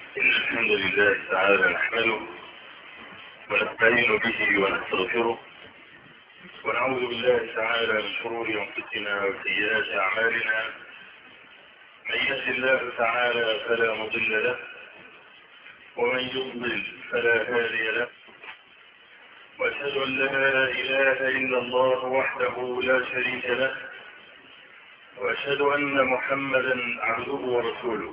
الحمد لله تعالى نحمده ونستعين به ونستغفره ونعوذ بالله تعالى من شرور انفسنا وسيئات اعمالنا. من يهد الله تعالى فلا مضل له ومن يضلل فلا هادي له، واشهد ان لا اله الا الله وحده لا شريك له، واشهد ان محمدا عبده ورسوله.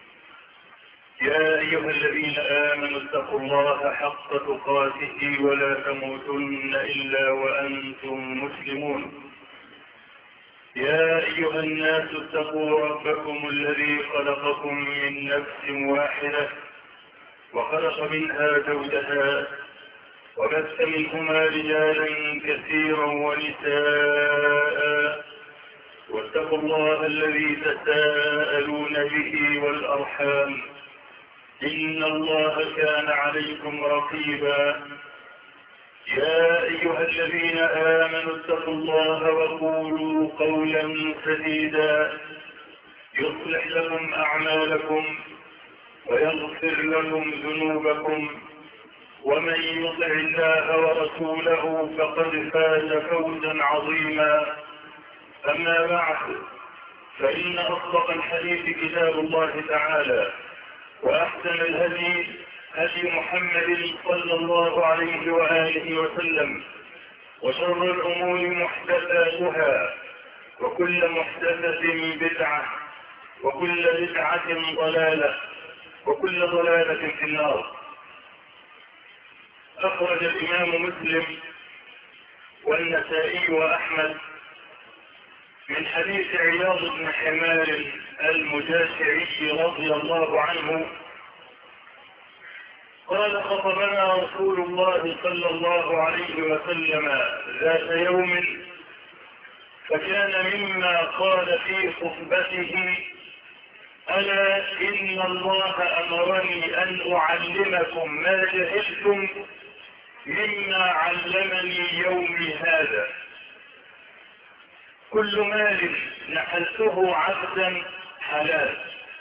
يا أيها الذين آمنوا اتقوا الله حق تقاته ولا تموتن إلا وأنتم مسلمون. يا أيها الناس اتقوا ربكم الذي خلقكم من نفس واحدة وخلق منها زوجها وبث منهما رجالا كثيرا ونساء، واتقوا الله الذي تساءلون به والأرحام إن الله كان عليكم رقيبا. يا أيها الذين آمنوا اتقوا الله وقولوا قولا سديدا يصلح لكم أعمالكم ويغفر لكم ذنوبكم، ومن يطع الله ورسوله فقد فاز فوزا عظيما. أما بعد، فإن أصدق الحديث كتاب الله تعالى، وأحسن الهدي هدي محمد صلى الله عليه وآله وسلم، وشر الأمور محدثاتها، وكل محدثة بدعة، وكل بدعة ضلالة، وكل ضلالة في النار. أخرج الإمام مسلم والنسائي وأحمد من حديث عياض بن حمار المجاشعي رضي الله عنه قال: خطبنا رسول الله صلى الله عليه وسلم ذات يوم، فكان مما قال في خطبته: ألا إن الله أمرني أن أعلمكم ما جهلتم مما علمني يومي هذا. كل مال نحلته عبدا حلال،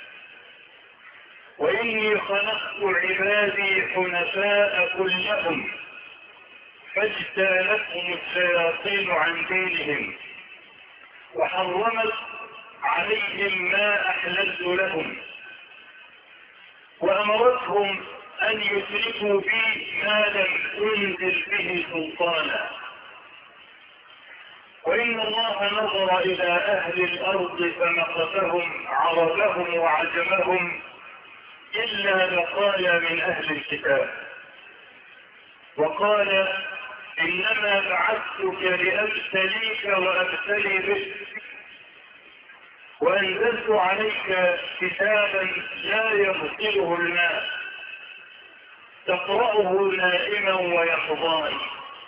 وإني خلقت عبادي حنفاء كلهم، فاجتالتهم الشياطين عن دينهم، وحرمت عليهم ما أحللت لهم، وأمرتهم أن يشركوا بي ما لم أنزل به سلطانا. وإن الله نظر إلى أهل الأرض فمقتهم عربهم وعجمهم إلا بقايا من أهل الكتاب، وقال: إنما بعثتك لأبتليك وأبتلي بك، وأنزلت عليك كتابا لا يغسله الماء، تقرأه نائما ويقظان.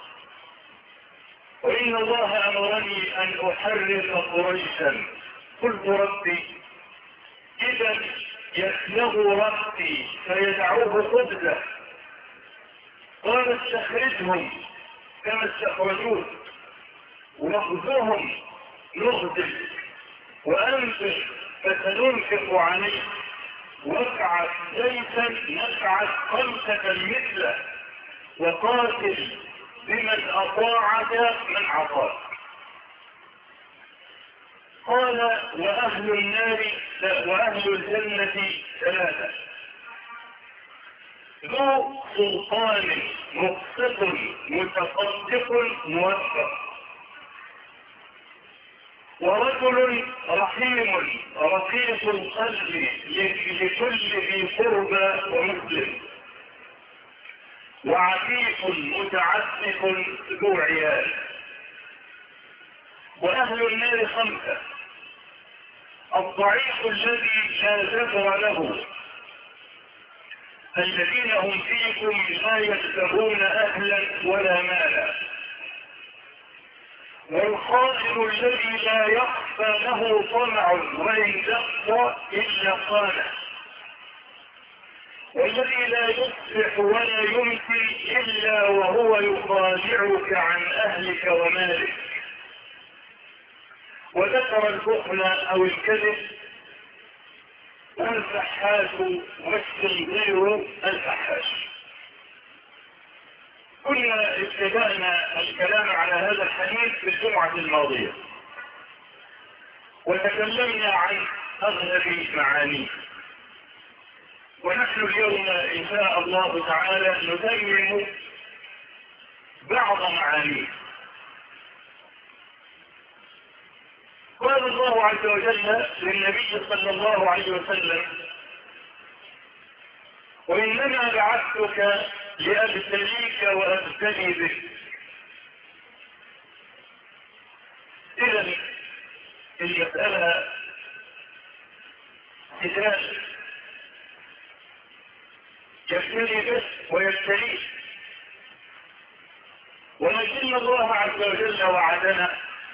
وإن الله أمرني أن أحرق قريشا. قلت: ربي، إذا يسلغ رأسي فيدعوه خبزة. قال: استخرجهم كما استخرجوه، واخذهم نغزل، وأنفق فسننفق عليه، وابعث سيفا نبعث خمسة مثله، وقاتل بمن أطاعك من عصاك. قال: وأهل الجنة ثلاثة: ذو سلطان مقسط متصدق موفق، ورجل رحيم رقيق القلب لكل ذي قربى ومسلم، وعفيف متعفف ذو عيال. وأهل النار خمسة: الضعيف الذي لا جبر له، الذين هم فيكم لا يشتهون أهلا ولا مالا، والخائن الذي لا يخفى له طمع وإن دق إلا خانه، والذي لا يصبح ولا يمسي إلا وهو يخادعك عن أهلك ومالك. وذكر البخل أو الكذب والفحاش والصندير الفحاش. كنا ابتدأنا الكلام على هذا الحديث في الجمعة الماضية، وتكلمنا عن أغلب معانيه، ونحن اليوم إن شاء الله تعالى نتمم بعض معانيه. قال الله عز وجل للنبي صلى الله عليه وسلم: وإنما بعثتك لأبتليك وأبتلي بك. إذن المسألة مثال يبتلي به ويبتليه، ولكن الله عز وجل وعدنا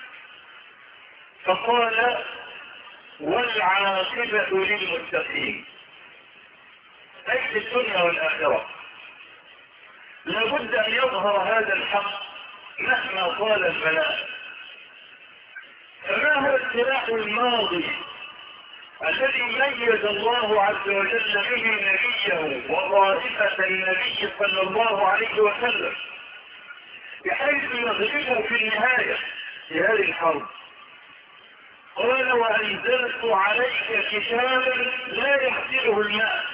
فقال: والعاقبة للمتقين، أي في الدنيا والآخرة. لابد أن يظهر هذا الحق مهما طال البلاء. فما هو السلاح الماضي الذي ميز الله عز وجل به نبيه وظائفة النبي صلى الله عليه وسلم بحيث يغلبه في النهاية في هذه الحرب؟ قال: وأنزلت عليك كتابا لا يحسنه الماء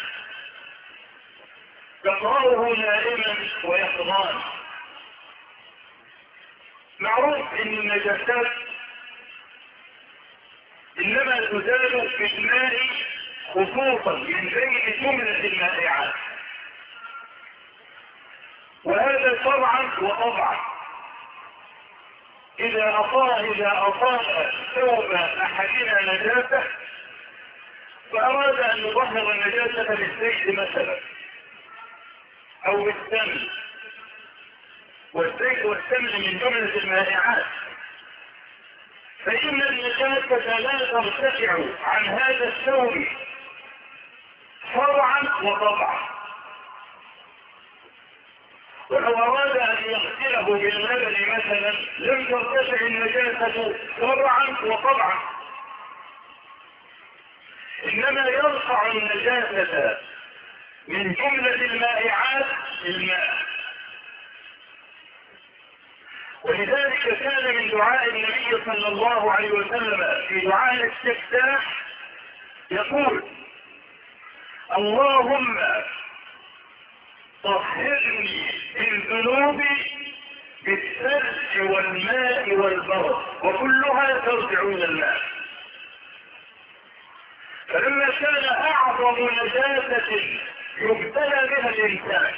تقرأه نائما ويقظان. معروف ان النجاسات انما تزال في الماء خصوصا من بين جملة المائعات، وهذا شرعا وطبعا. إذا أصاب ثوب أحدنا نجاسة فأراد أن يظهر النجاسة بالزيت مثلا أو بالسمن، والزيت والسمن من جملة المائعات، فإن النجاسة لا ترتفع عن هذا الثوب شرعا وطبعا. ولو أراد أن يغسله باللبن مثلا لم ترتفع النجاسة شرعا وطبعا، إنما يرفع النجاسة من جملة المائعات الماء. ولذلك كان من دعاء النبي صلى الله عليه وسلم في دعاء الاستفتاح يقول: اللهم طهرني من ذنوبي بالثلج والماء والبرد، وكلها ترجع الى الماء. فلما كان اعظم نجاسة يبتلى بها الانسان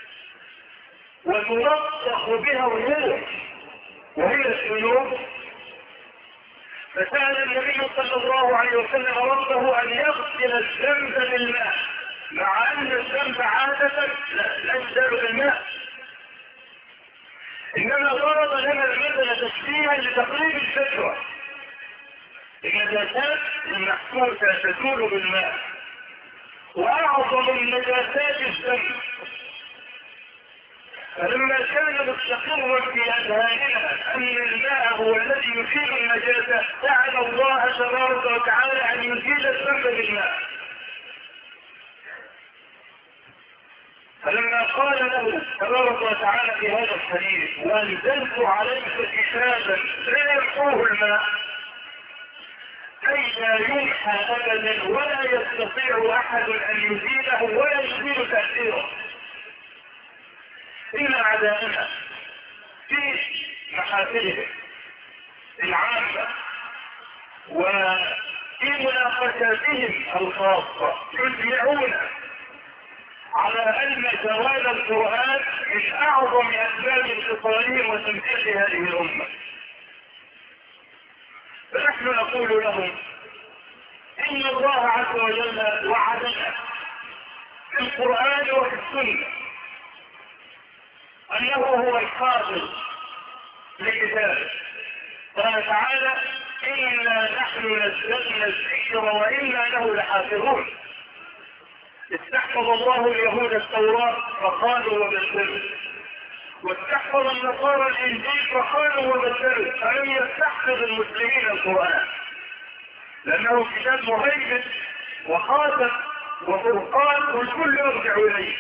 وتلطخ بها الروح وهي الذنوب، فسأل النبي صلى الله عليه وسلم ربه ان يغسل الذنب بالماء، مع ان الذنب عادة لا يزال بالماء، انما ضرب لنا المثل تشبيها لتقريب الفكرة. النجاسات المحسوسة تزول بالماء، واعظم النجاسات الذنب. فلما كان مستقرا في اذهاننا ان الماء هو الذي يزيل النجاسة سأل الله تبارك وتعالى ان يزيل الذنب بالماء. فلما قال له تبارك وتعالى في هذا الحديث: وانزلت عليك كتابا لا يمحوه الماء، اي لا يمحى ابدا ولا يستطيع احد ان يزيله ولا يزيل تأثيره، إن أعداءنا في محافلهم العامة وفي مناقشاتهم الخاصة يجمعون على أن زوال القرآن من أعظم أسباب انتصارهم وتمثيل هذه الأمة. فنحن نقول لهم: إن الله عز وجل وعدنا في القرآن وفي السنة أنه هو الحافظ لكتابه. قال تعالى: إنا نحن نزلنا الذكر وإنا له لحافظون. استحفظ الله اليهود التوراة فقالوا وبدلوا، واستحفظ النصارى الإنجيل فقالوا وبدلوا، فلم يستحفظ المسلمين القرآن، لأنه كتاب مهيمن وخاتم وفرقان والكل يرجع إليه.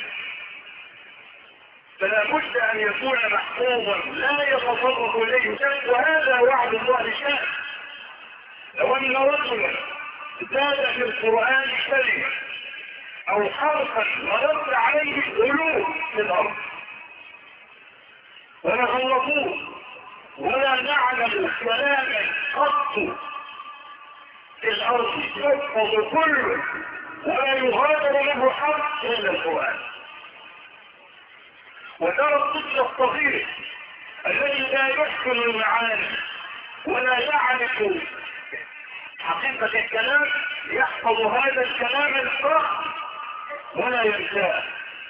فلا بد أن يكون محفوظا لا يتصرف إليه شيء، وهذا وعد الله شاء. لو أن رجلا زاد في القرآن كلمة أو حرفا ورد عليه ألوف في الأرض ولا غلطوه ولا نعلم كلاما قط في الأرض يحفظ كله ولا يغادر له حرف إلا القرآن. وترى الطفل الصغير الذي لا يحسن المعاني ولا يعرف حقيقة الكلام يحفظ هذا الكلام الصح ولا ينساه.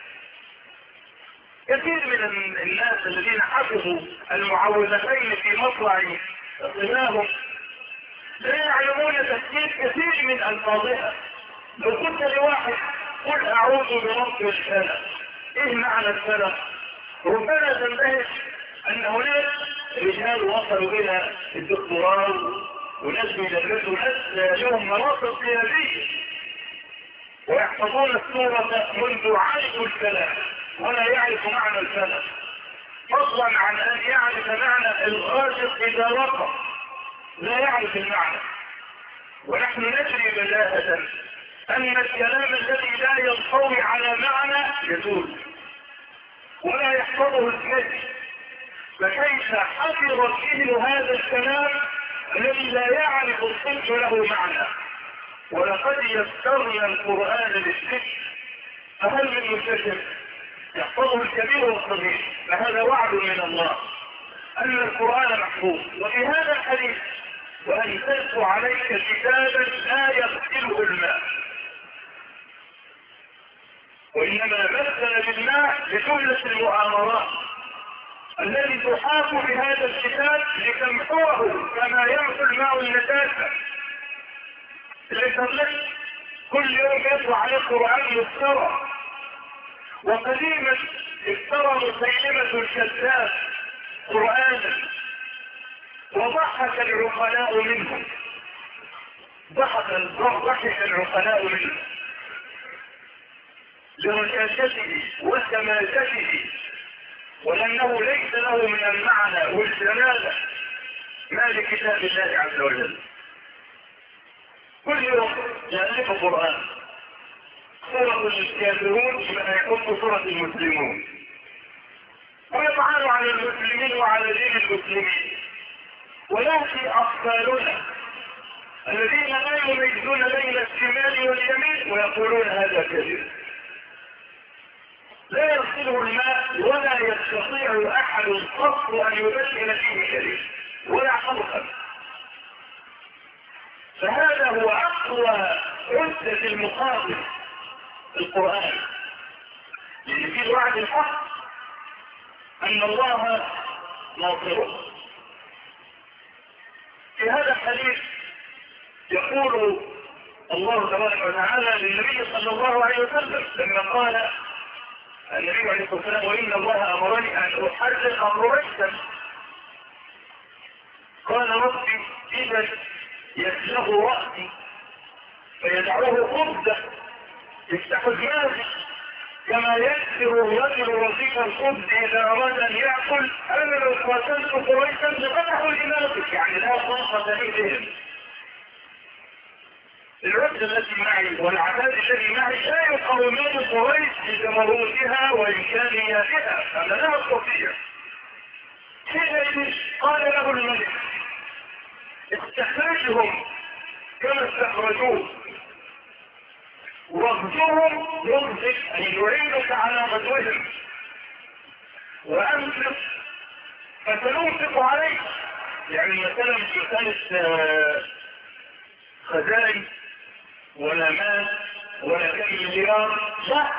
كثير من الناس الذين حفظوا المعوذتين في مطلع صناهم لا يعلمون تفسير كثير من ألفاظها. لو قلت لواحد قل أعوذ برب الفلق، إيه معنى الفلق؟ ربما تنتهي أن هناك رجال وصلوا إلى الدكتوراه وناس بيدرسوا ناس لهم مناصب قيادية ويحفظون السورة منذ عاشوا الكلام ولا يعرف معنى الفلق، فضلا عن أن يعرف معنى الغاشق إذا وقع لا يعرف المعنى. ونحن ندري بداهة أن الكلام الذي لا ينطوي على معنى يزول ولا يحفظه الذهن، فكيف حفظ الذهن هذا الكلام الذي لا يعرف الصدق له معنى؟ ولقد يسرنا القرآن للذكر فهل من مستشر يحفظه الكبير والصغير؟ فهذا وعد من الله أن القرآن محفوظ. وفي هذا الحديث وأنزلت عليك كتابا لا يغسله الماء، وإنما مثل بالماء لجملة المؤامرات الذي تحاط بهذا الكتاب لتمحوه كما يمحو الماء النجاسة. لذلك كل يوم يطلع عليه القرآن يفترى، وقديما افترى مسيلمة الكذاب قرآنا وضحك العقلاء منه، ضحك العقلاء منه لرشاشته وسماجته، ولأنه ليس له من المعنى والجلالة ما لكتاب الله عز وجل. كل يوم يألف القرآن سورة الكافرون بما يحط سورة المسلمون ويطعن على المسلمين وعلى دين المسلمين، ويأتي أطفالنا الذين لا يميزون بين الشمال واليمين ويقولون هذا كذب. لا يغسله الماء ولا يستطيع أحد القصد أن يبدل فيه كذب ولا حرفا. فهذا هو أقوى عدة المقابل القرآن، لأن في وعد الحق أن الله ناصره. في هذا الحديث يقول الله تبارك وتعالى للنبي صلى الله عليه وسلم لما قال النبي عليه الصلاة والسلام وإن الله أمرني أن أحرق قريشا، قال ربي إذا يسلغ رأسي فيدعوه خبزة يفتح دماغي كما يكسر الرجل رصيف الخبز إذا أراد أن يأكل. أنا لو قاتلت قريشا لفتحوا دماغك، يعني لا طاقة لي بهم. العدة التي معي والعداد الذي معي لا يقاومان قريش بجبروتها وإمكانياتها، أنا لا أستطيع. حينئذ قال له الملك استخرجهم كما استخرجوه واغزوهم يغزك أن يعينك على غزوهم وأنفق فسننفق عليك. يعني مثلا في مسألة خزائن ولا مال ولا كم مليار،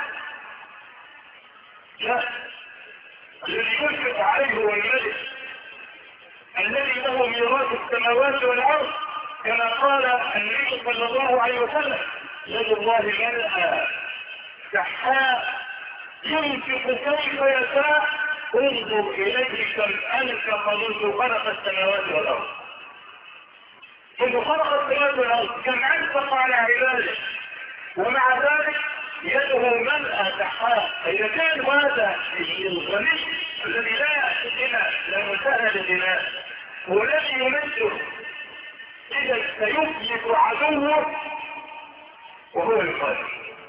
لا الذي ينفق عليه هو الملك الذي له ميراث السماوات والأرض، كما قال النبي صلى الله عليه وسلم يد الله ملأى سحاء ينفق كيف يشاء انظر إليه كم أنفق منذ خلق السماوات والأرض. منذ خلق السماوات والأرض كم أنفق على عباده ومع ذلك يده ملأ تحقاق. إذا كان هذا الغني الذي لا يأتينا لا مساء لغناء هو الذي يمده، إذا سيفلت عدوه وهو القادر.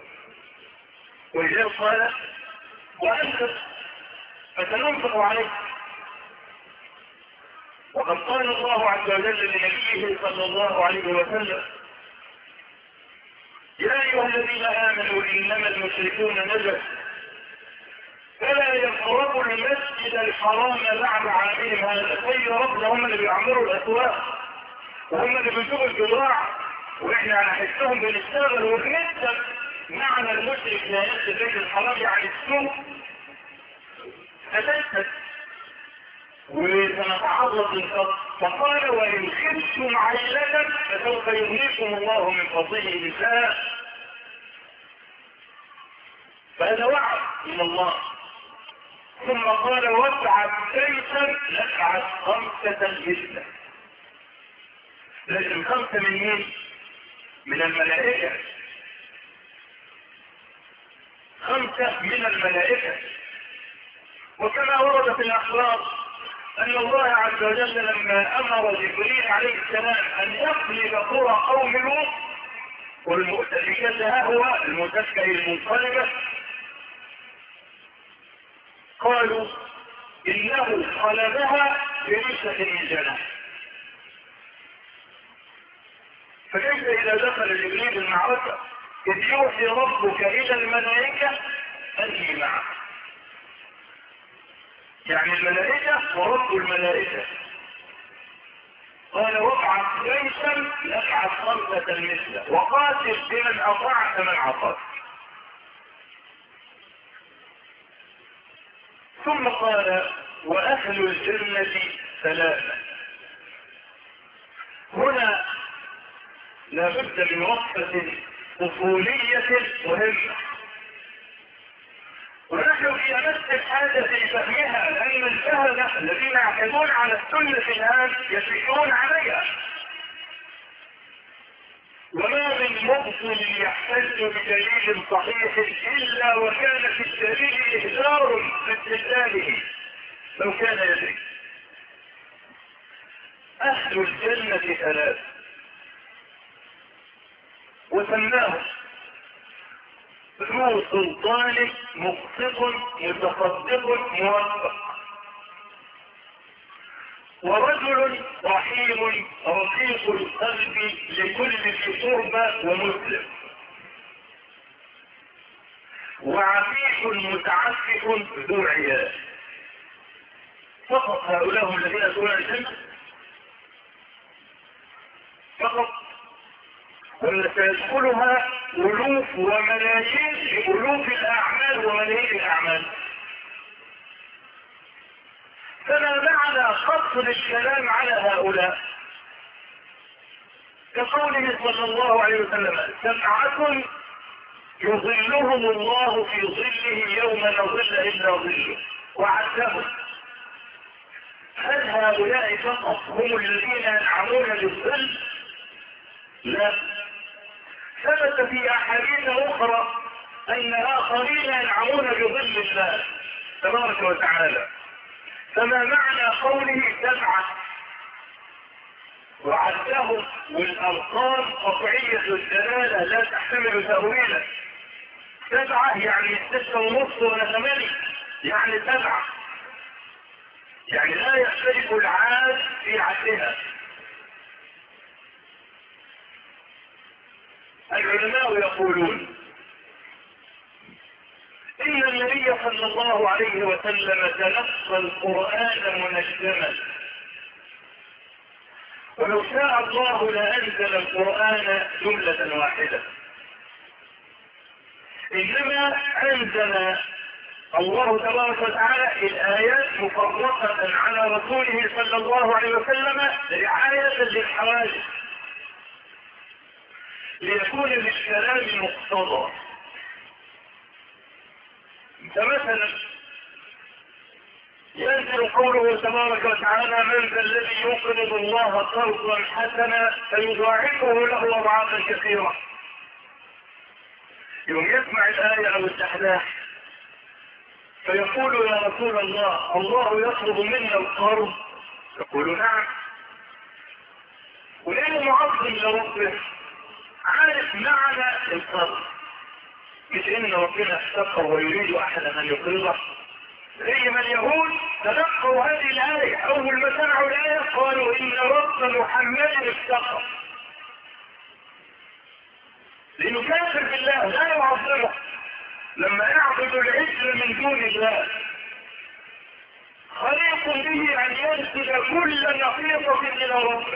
ولذلك قال وأنفق فسننفق عليك. وقد قال الله عز وجل لنبيه صلى الله عليه وسلم يا أيها الذين آمنوا إنما المشركون نجس فلا يقربوا المسجد الحرام بعد عامهم هذا. طيب يا رب، هم اللي بيعمروا الأسواق وهم اللي بيجيبوا الجراع وإحنا على حسهم بنشتغل ونكتب. معنى المشرك لا يأتي بيت الحرام يعني السوق فتشتت وسنتعرض للفضل. فقال وإن خفتم عيلة فسوف يغنيكم الله من فضله إن شاء. فهذا وعد من الله. ثم قال وابعث كيسا نبعث 5 جدا. لكن 5 من مين؟ من الملائكة. 5 من الملائكة. وكما ورد في الأخبار أن الله عز وجل لما أمر جبريل عليه السلام أن يقلب قرى قوم لوط والمؤتفكة ها هو المتفكة المنقلبة قالوا إنه قلبها بريشة من جناح. فكيف إذا دخل جبريل المعركة إذ يوحي ربك إلى الملائكة أني معك، يعني الملائكة ورب الملائكة. قال وابعث جيشا يبعث 5 مثله وقاتل بمن أطاعك من عصاك. ثم قال وأهل الجنة 3. هنا لابد من وقفة طفولية مهمة، ونحن في أمس الحاجة في فهمها، لأن الجهلة الذين يعتمدون على السنة الآن يشركون عليها. وما من مبطل يحتج بدليل صحيح إلا وكان في الدليل إهدار لاستدلاله لو كان يدري. أهل الجنة 3 وسماهم ذو سلطان مقسط متصدق موفق، ورجل رحيم رقيق القلب لكل ذي قربى ومسلم، وعفيف متعفف ذو عيال. فقط هؤلاء هم الذين يدخلون الجنة فقط، ولا سيدخلها ألوف وملايين لألوف الأعمال وملايين الأعمال. فما معنى قصر الكلام على هؤلاء؟ كقوله صلى الله عليه وسلم 7 يظلهم الله في ظله يوم لا ظل إلا ظله، وعدهم. هل هؤلاء فقط هم الذين ينعمون بالظل؟ لا، ثبت في أحاديث أخرى أن آخرين ينعمون بظل الله تبارك وتعالى. فما معنى قوله 7 وعدهم؟ والأرقام قطعية الدلالة لا تحتمل تأويلا. 7 يعني 6.5 ولا 8 يعني 7، يعني لا يختلف العاد في عدها. العلماء يقولون إن النبي صلى الله عليه وسلم تلقى القرآن منجما، ولو شاء الله لأنزل القرآن جملة واحدة، إنما أنزل الله تبارك وتعالى الآيات مفرقة على رسوله صلى الله عليه وسلم رعاية للحوادث ليكون للكلام مقتضى. فمثلا ينزل قوله تبارك وتعالى من ذا الذي يقرض الله قرضا حسنا فيضاعفه له أضعافا كثيرة. يوم يسمع الآية أو الدحداح فيقول يا رسول الله، الله يطلب منا القرض؟ يقول نعم. ولأنه معظم لربه عارف معنى القرض، مش إن ربنا افتقر ويريد أحدا أن يقرضه. زي ما اليهود تلقوا هذه الآية أول ما سمعوا الآية قالوا إن رب محمد افتقر، لأنه كافر بالله لا يعظمه. لما يعبد العجل من دون الله خليق به أن ينسب كل نقيضة إلى ربه.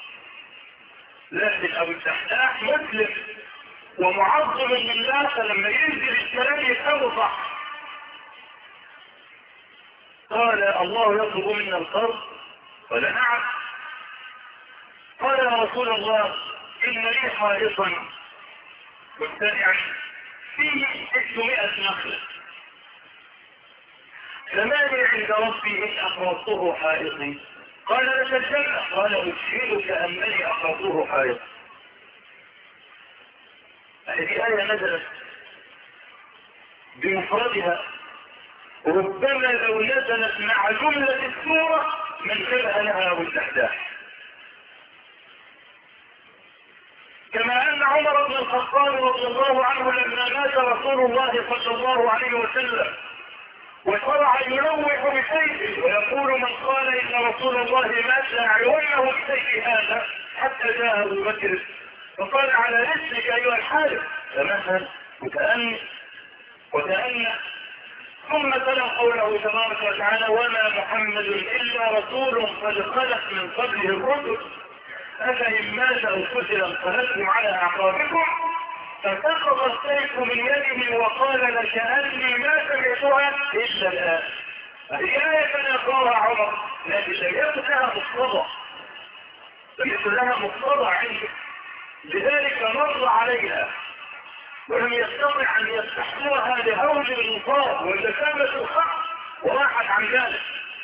لكن أبو الدحداح مسلم ومعظم لله، فلما ينزل الكلام يفهمه صح. قال الله يطلب منا القرض؟ قال نعم. قال يا رسول الله إن لي حائطا متسعا فيه 600 نخلة، فمالي عند ربي إن أقرضته حائطي؟ قال لك الجنة. قال أشهدك أنني أقرضته حائط. هذه آية نزلت بمفردها، ربما لو نزلت مع جملة السورة من شبه لها أبو الدحداح. كما أن عمر بن الخطاب رضي الله عنه لما مات رسول الله صلى الله عليه وسلم وشرع يلوح بسيفه ويقول من قال إن رسول الله مات لأعلونه بسيف هذا، حتى جاء أبو بكر فقال على رسلك أيها الحارث، فمثل وتأنى ثم تلا قوله تبارك وتعالى وما محمد إلا رسول قد خلت من قبله الرسل أفإن مات أو قتل انقلبتم على أعقابكم، فسقط السيف من يده وقال لكأني ما سمعتها إلا الآن. هذه آية يقرأها عمر، لكن لم يكن لها مقتضى عنده، لذلك مر عليها ولم يستطع أن يستحقوها لهول الانصاف والتسامة الحق وراحت عن ذلك.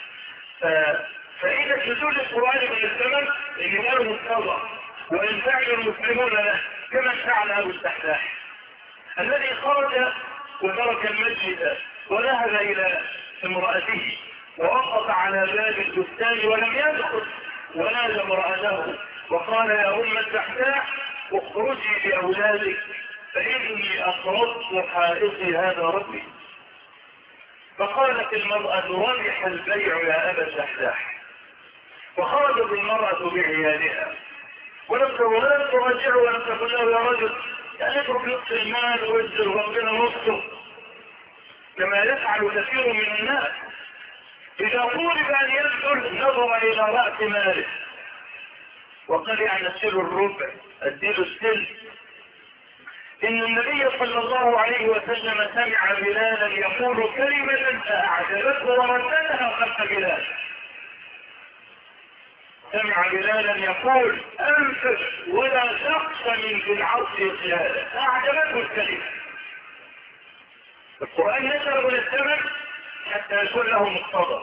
فإذا نزول القرآن من الزمن اللي له مقتضى وإن فعل المسلمون له كما فعل أبو الدحداح الذي خرج وترك المسجد وذهب إلى امرأته ووقف على باب البستان ولم يدخل ونادى امرأته وقال يا أم الدحداح اخرجي بأولادك فإني أقرضت حائطي هذا ربي. فقالت المرأة ربح البيع يا أبا الدحداح، وخرجت المرأة بعيالها ولم ترجعه ولم تقل له يا رجل يعني اترك نصف المال ويجزل ربنا نصفه كما يفعل كثير من الناس. إذا طولب أن يبذل نظر إلى رأس ماله وقال يعني السل الربع الدين السل. إن النبي صلى الله عليه وسلم سمع بلالا يقول كلمة فأعجبته ورددها خلف بلال. سمع بلالا يقول أنفس ولا شخص من ذي العرش قيادة، أعجبته الكلمة. القرآن نزل من السماء حتى يكون له مقتضى.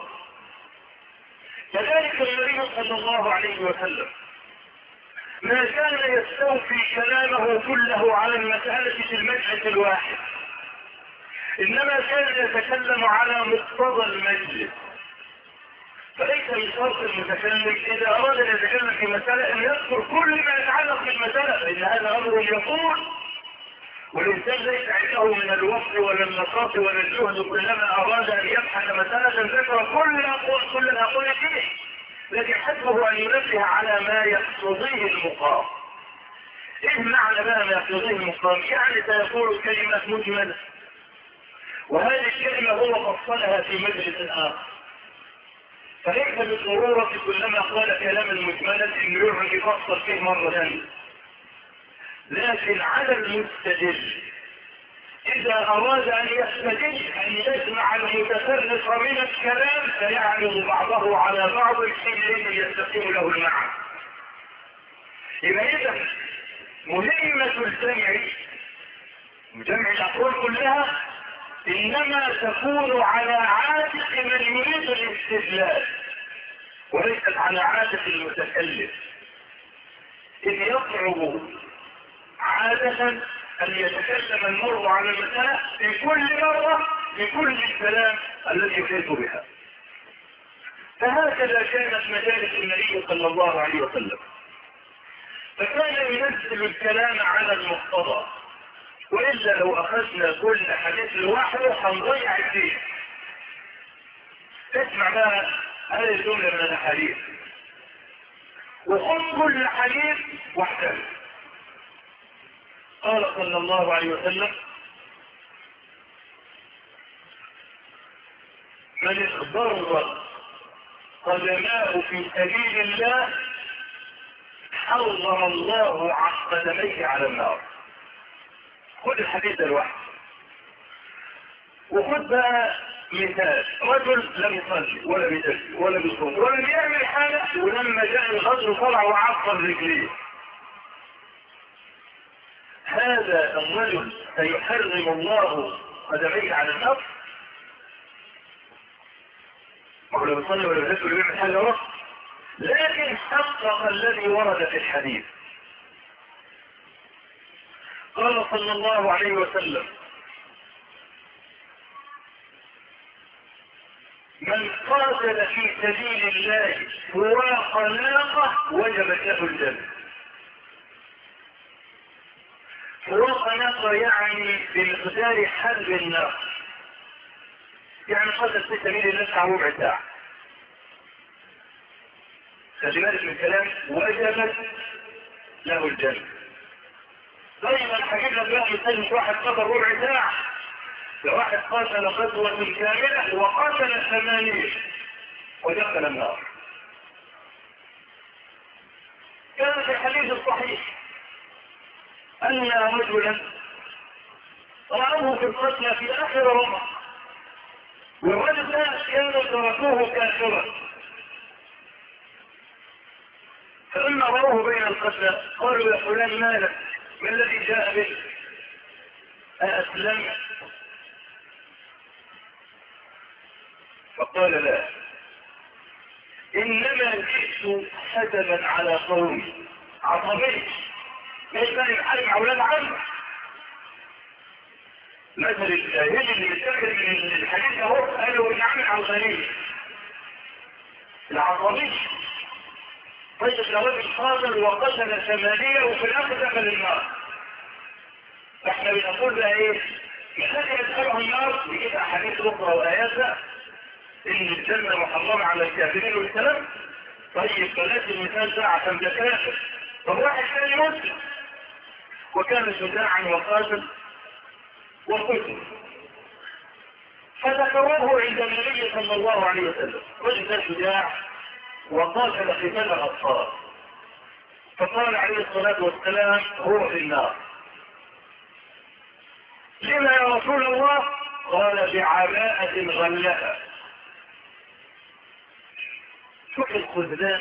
كذلك النبي صلى الله عليه وسلم ما كان يستوفي كلامه كله على المسألة في المجلس الواحد، إنما كان يتكلم على مقتضى المجلس. فليس من شرط المتكلم إذا أراد أن يتكلم في مسألة أن يذكر كل ما يتعلق بالمسألة، فإن هذا أمر يقول والإنسان ليس عنده من الوقت ولا النشاط ولا الجهد كلما أراد أن يبحث مسألة ذكر كل الأقوال فيه، لكن حسبه أن ينبه على ما يقتضيه المقام. إيه معنى بقى ما يقتضيه المقام؟ يعني سيقول كلمة مجملة وهذه الكلمة هو فصلها في مجلس آخر، فليس بالضرورة كلما قال كلاما مجملا أن يرجع يفصل فيه مرة ثانية، لكن على المستدل إذا أراد أن يستدل أن يجمع المتفرق من الكلام فيعرض بعضه على بعض حينئذ يستقيم له المعنى. إذا مهمة جمع الأقوال كلها إنما تكون على عاتق من يريد الاستدلال وليست على عاتق المتكلم. إذ يصعب عادة أن يتكلم المرء على المسألة في كل مرة بكل الكلام الذي يحيط بها. فهكذا كانت مجالس النبي صلى الله عليه وسلم، فكان ينزل الكلام على المقتضى، وإلا لو أخذنا كل حديث لوحده هنضيع الدين. اسمع بقى هذه الجملة من الحديث، وخذ كل حديث وحده. قال صلى الله عليه وسلم: من اخضرت قدماه في سبيل الله حرم الله قدميه على النار. خذ الحديث ده لوحده. وخذ بقى مثال رجل لم يصلي ولا بيصلي ولا بيصوم ولا بيعمل حاجه، ولما جاء الغزو طلع وعصر رجليه. هذا الرجل سيحرم الله قدميه على النار؟ ما هو لا بيصلي ولا بيصلي ولا بيعمل حاجه غلط، لكن حقق الذي ورد في الحديث. قال صلى الله عليه وسلم: من قاتل في سبيل الله فراق ناقة وجبت له الجنة. فراق ناقة يعني بمقدار حرب الناقة، يعني قاتل في سبيل الله بتاع ربع ساعة. خلي بالك من الكلام، وجبت له الجنة. دايما هجيب لك بقى مثال، مش واحد قتل ربع ساعة، واحد قاتل غزوة كاملة وقاتل 80 ودخل النار. كان في الحديث الصحيح أن رجلا رأوه في القتلى في آخر رمضان، والرجل ده كانوا تركوه كافرا، فلما رأوه بين القتلى قالوا: يا فلان مالك؟ ما الذي جاء به؟ أأسلمت؟ فقال: لا، إنما جئت حسبا على قومي. عصبي مش كان يحارب مع أولاد عم. مثل الجاهل اللي بيتاخد من الحديث اهو، قالوا نعمل على الغني العصبي. طيب لو راجل قاتل وقتل 8 وفي الآخر دخل النار، فاحنا بنقول بقى ايه؟ الذي يدخله النار يجيب أحاديث أخرى وآيات إن الجنة محرمة على الكافرين والكلام. طيب بلاش المثال ده عشان ده كافر، طب واحد ثاني مسلم وكان شجاعا وقاتل وقتل، فذكروه عند النبي صلى الله عليه وسلم. رجل شجاع وقاتل قتال الأطفال، فقال عليه الصلاة والسلام: هو في النار. لما يا رسول الله؟ قال: بعباءة غلها. شوف الخذلان،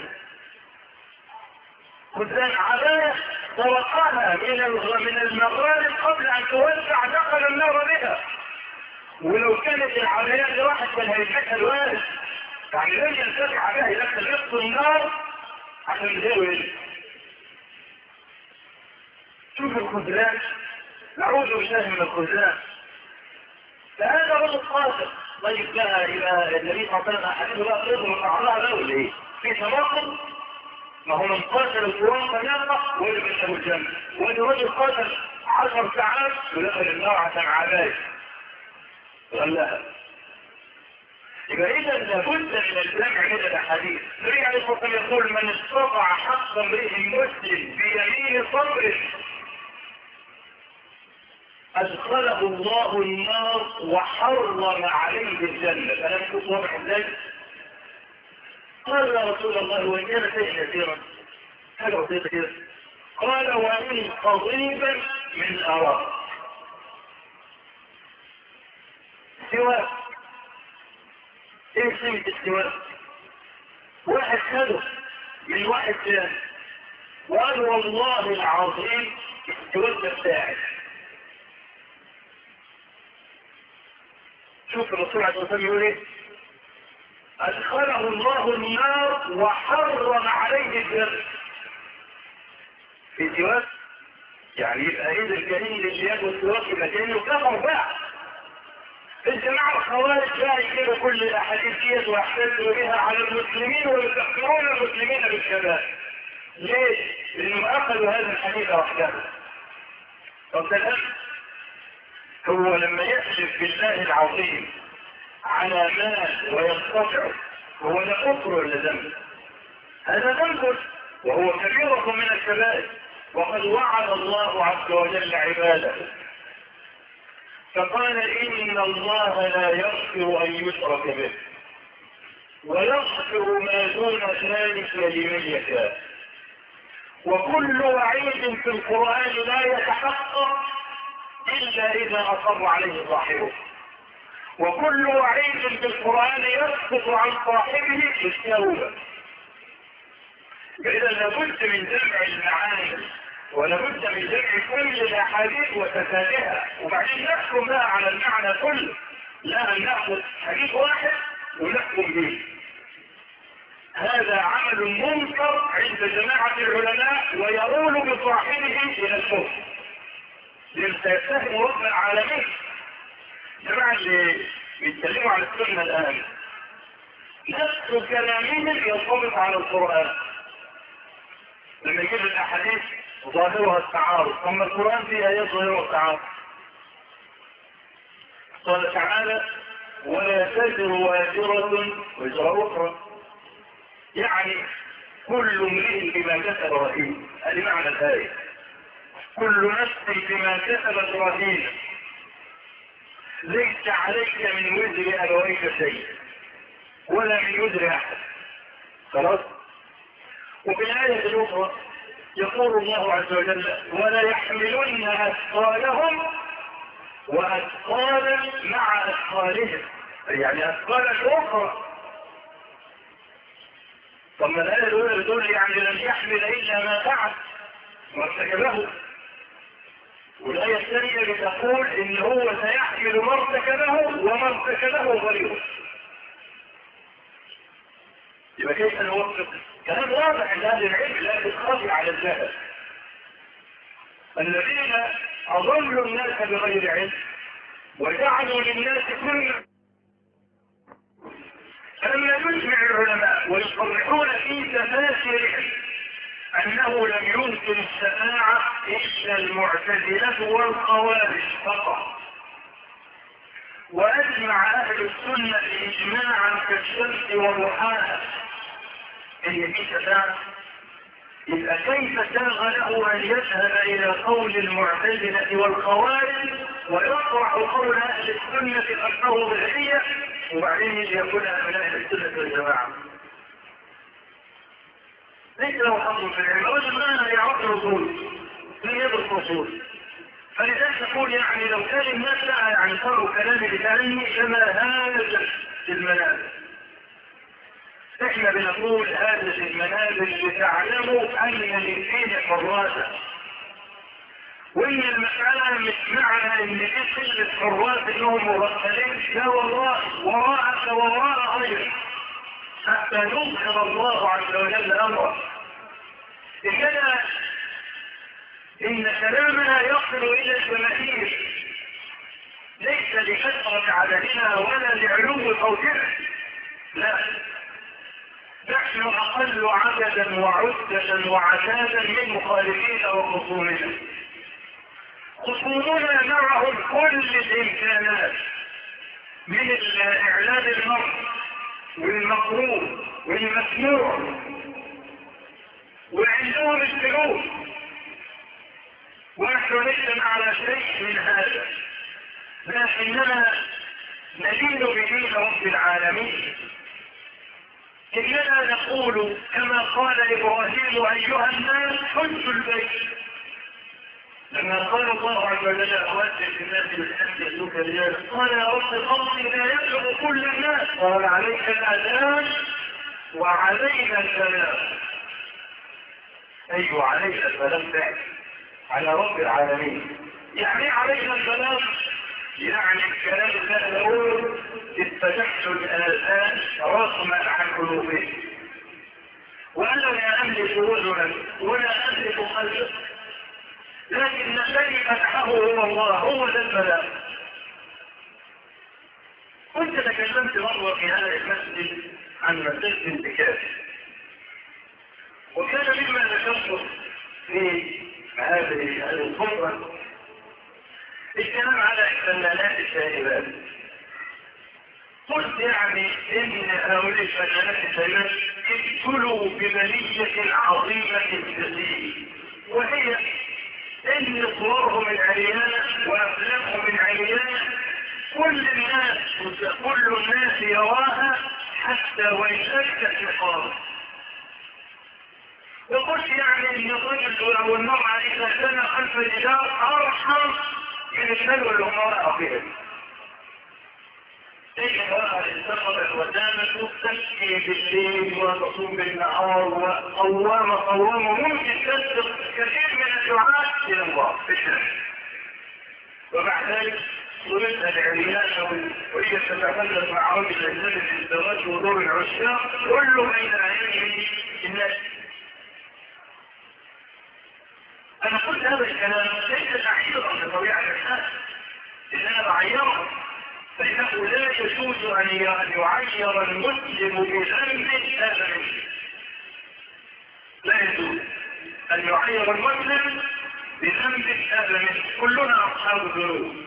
خذلان عباءة طرقها من المغارب قبل أن توزع دخل النار بها. ولو كانت العباءة لواحد كان هيفتح الوارد، يعني لم ينتفع عباءة يدخل نفس النار عشان يزاوي. شوف الخذلان، نعوذ بالله من الخذلان. فهذا رجل قاتل. طيب بقى إلى النبي صلى الله عليه وسلم حديثه بقى يضرب بعضها له ولا ايه؟ في تناقض. ما هو من قاتل الفرار فناقة وجب له الجنة، وإن رجل قاتل 10 ساعات ودخل النار عشان عباية غلها. يبقى إذا لابد من الجمع من الأحاديث. النبي عليه الصلاة والسلام يقول: من استطاع حق امرئ مسلم بيمين صبره أدخله الله النار وحرم عليه الجنة. فلم يكن واضح ازاي؟ قال: يا رسول الله وإن كان شيئا يسيرا، حاجة بسيطة كده. قال: وإن قضيبا من أراء. سواء ايه سمة السواء؟ واحد خده من واحد ثاني وقال: والله العظيم السواء بتاعي. شوف الرسول عليه الصلاة والسلام يقول ايه؟ أدخله الله النار وحرم عليه الجنة. في سواء يعني يبقى ايد الجنين اللي ياخد سواك يبقى كأنه كفر بقى. الجماعة الخوارج بقى يجيبوا كل الاحاديث ديت ويحتجوا بها على المسلمين ويكفرون المسلمين بالكبائر. ليه؟ لانهم اخذوا هذا الحديث وحده. طب ده الأمر هو لما يحلف بالله العظيم على مال وينقطع، هو ده كفر ولا ذنب؟ هذا ذنب وهو كبيرة من الكبائر، وقد وعد الله عز وجل عباده فقال إن الله لا يغفر أن يشرك به ويغفر ما دون ذلك لمن يشاء. وكل وعيد في القرآن لا يتحقق إلا إذا أصر عليه صاحبه، وكل وعيد في القرآن يسقط عن صاحبه بالتوبة. فإذا لابد من جمع المعاني ولابد من جمع كل الأحاديث وتتابعها وبعدين نحكم بقى على المعنى كله، لا أن نأخذ حديث واحد ونحكم به. هذا عمل منكر عند جماعة العلماء ويؤول بصاحبه إلى الكفر، لأن سيتهم رب العالمين. جماعة اللي بيتكلموا عن السنة الآن نفس كلامهم ينطبق على القرآن. لما يجيب الأحاديث ظاهرها التعارض، ثم القرآن فيه آيات ظاهرها التعارض. قال تعالى ولا تزر وازرة وزر أخرى، يعني كل امرئ بما كسب رهين. هذه معنى الآية، كل نفس بما كسبت رهينة ليس عليك من وزر أبويك شيء ولا من وزر أحد. خلاص. وفي الآية الأخرى يقول الله عز وجل ولا يحملن أثقالهم وأثقالا مع أثقالهم، يعني أثقالا أخرى. ثم الآية الأولى بتقول يعني لن يحمل إلا ما فعل وارتكبه، والآية الثانية بتقول إن هو سيحمل ما ارتكبه وما ارتكبه غيره. يبقى كيف نوفق؟ كلام واضح عند أهل العلم لا تخافي على الجهل. الذين أضلوا الناس بغير علم وجعلوا للناس كل فلما يجمع العلماء ويصرحون في تفاسيرهم أنه لم يمكن الشفاعة إلا المعتزلة والخوارج فقط، وأجمع أهل السنة إجماعا كالشمس وضحاها إن في شفاعة، يبقى كيف ساغ له أن يذهب إلى قول المعتزلة والخوارج ويطرح قول أهل السنة أنه بدعية وبعدين يجي يقول أهل السنة والجماعة؟ ليس له حظ في العلم، رجل ما يعرف الرسول من يدرس الرسول. فلذلك تقول يعني لو كان الناس يعني صاروا كلامي بتعني كما هذا المنازل. احنا بنقول هذه المنازل لتعلموا ان للدين حراسة، وان المسألة مش معنى ان دي قلة حراس انهم مرسلين، لا والله وراءك ووراء غيرك حتى يظهر الله عز وجل امره. اننا ان كلامنا يصل الى الجماهير ليس لكثرة عددنا ولا لعلو صوتنا، لا، نحن اقل عددا وعدة وعتادا من مخالفين وخصومنا. خصومنا معهم كل الامكانات من الاعلان المرء والمقروء والمسموع، وعندهم السلوك، ونحن لسنا على شيء من هذا، لكننا ندين بدين رب العالمين. إننا نقول كما قال إبراهيم أيها الناس حجوا البيت، لما قال الله عز وجل أوجه الناس بالحج يأتوك رجالا قال يا رب الأرض لا يبلغ كل الناس، قال عليك الأذان وعلينا البلاغ. أيوة علينا البلاغ فعلا على رب العالمين. يعني علينا البلاغ، يعني الكلام اللي نقول اتجهت الآذان رغم عن قلوبهم، وأنا لا أملك وزنا ولا أملك قلبا، لكن الذي فتحه هو الله، هو ذا البلاء. كنت تكلمت مرة في هذا المسجد عن مسألة الانتكاس، وكان مما ذكرته في هذه الخطبة الكلام على الفنانات الشائبات. قلت يعني ان هؤلاء الفنانات الشائبات ابتلوا ببلية عظيمة جديدة، وهي ان صورهم العريانة وافلامهم العريانة كل الناس يراها حتى وان اشكت نقابه. وقلت يعني ان الرجل او المرأة اذا كان خلف الجدار ارحم من البلوى اللي هم وقعوا فيها. ايه المرأة اللي انتقلت ودامت تبكي بالليل وتصوم بالنهار وقوامة ممكن تسبق كثير من الدعاء الى الله في الشارع، ومع ذلك صورتها العريانة وهي تتحدث مع رجل النبي في الزواج ودور العشاق كله بين عينيه الناس. أنا قلت هذا الكلام ليس تعييرا بطبيعة الحال، إنما بعيرا، فإنه لا يجوز أن يعير المسلم بذنب هذا منه. لا يجوز أن يعير المسلم بذنب هذا منه، كلنا أصحاب ذنوب،